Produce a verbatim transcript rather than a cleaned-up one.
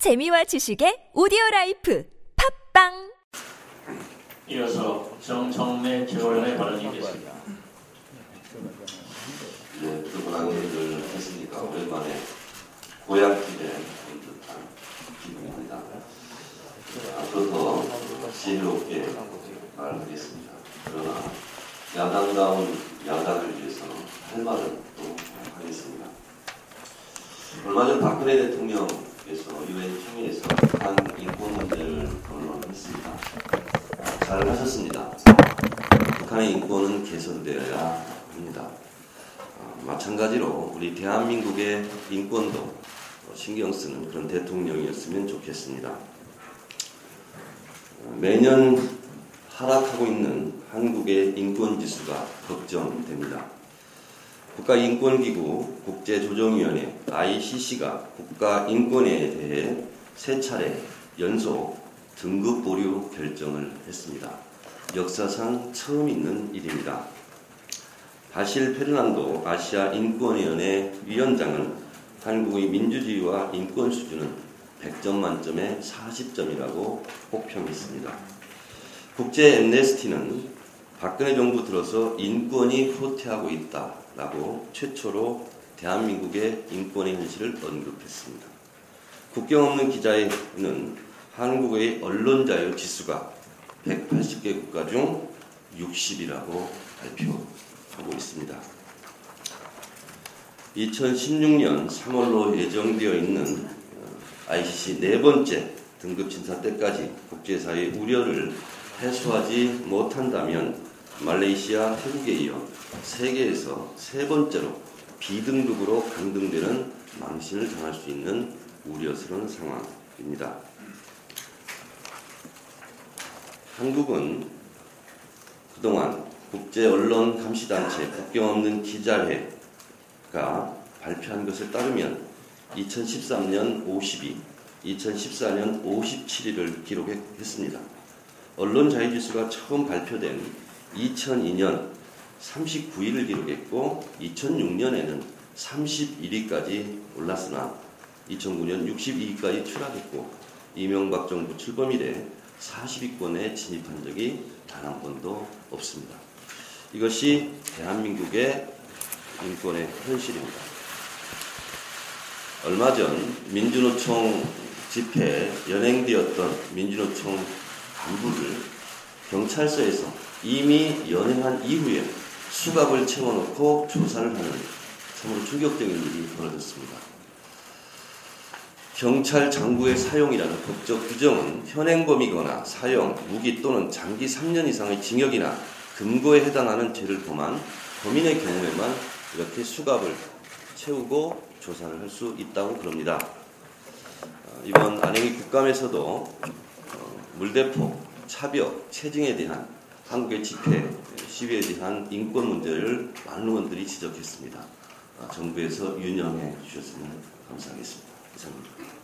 재미와 지식의 오디오라이프 팝빵. 이어서 정청래 최고위원의 발언이 있겠습니다. 네, 두분 안녕들 했으니까 오랜만에 고향길에 온 듯한 기분입니다. 앞으로 더 지혜롭게 말하겠습니다. 그러나 야당다운 야당을 위해서는 할 말은 또 하겠습니다. 얼마 전 박근혜 대통령께서 유엔 총회에서 북한 인권 문제를 거론했습니다. 잘 하셨습니다. 북한의 인권은 개선되어야 합니다. 마찬가지로 우리 대한민국의 인권도 신경 쓰는 그런 대통령이었으면 좋겠습니다. 매년 하락하고 있는 한국의 인권지수가 걱정됩니다. 국가인권기구 국제조정위원회 아이씨씨가 국가인권에 대해 세 차례 연속 등급 보류 결정을 했습니다. 역사상 처음 있는 일입니다. 바실 페르난도 아시아 인권위원회 위원장은 한국의 민주주의와 인권 수준은 백 점 만점에 사십 점이라고 혹평했습니다. 국제 엠네스티는 박근혜 정부 들어서 인권이 후퇴하고 있다라고 최초로 대한민국의 인권의 현실을 언급했습니다. 국경 없는 기자회는 한국의 언론 자유 지수가 백팔십 개 국가 중 육십이라고 발표하고 있습니다. 이천십육 년 삼월로 예정되어 있는 아이씨씨 네 번째 등급 심사 때까지 국제사회의 우려를 해소하지 못한다면 말레이시아, 태국에 이어 세계에서 세 번째로 비등급으로 강등되는 망신을 당할 수 있는 우려스러운 상황입니다. 한국은 그동안 국제언론감시단체 국경없는 기자회가 발표한 것에 따르면 이천십삼 년 오십이, 이천십사 년 오십칠 일을 기록했습니다. 언론 자유지수가 처음 발표된 이천이 년 삼십구 일을 기록했고 이천육 년에는 삼십일 위까지 올랐으나 이천구 년 육십이 위까지 추락했고 이명박 정부 출범 이래 사십 위권에 진입한 적이 단 한 번도 없습니다. 이것이 대한민국의 인권의 현실입니다. 얼마 전 민주노총 집회에 연행되었던 민주노총 간부를 경찰서에서 이미 연행한 이후에 수갑을 채워놓고 조사를 하는 참으로 충격적인 일이 벌어졌습니다. 경찰 장구의 사용이라는 법적 규정은 현행범이거나 사용, 무기 또는 장기 삼 년 이상의 징역이나 금고에 해당하는 죄를 범한 범인의 경우에만 이렇게 수갑을 채우고 조사를 할 수 있다고 그럽니다. 이번 안행위 국감에서도 물대포, 차벽, 체증에 대한 한국의 집회, 시위에 대한 인권 문제를 많은 의원들이 지적했습니다. 정부에서 유념해 주셨으면 감사하겠습니다. 이상입니다.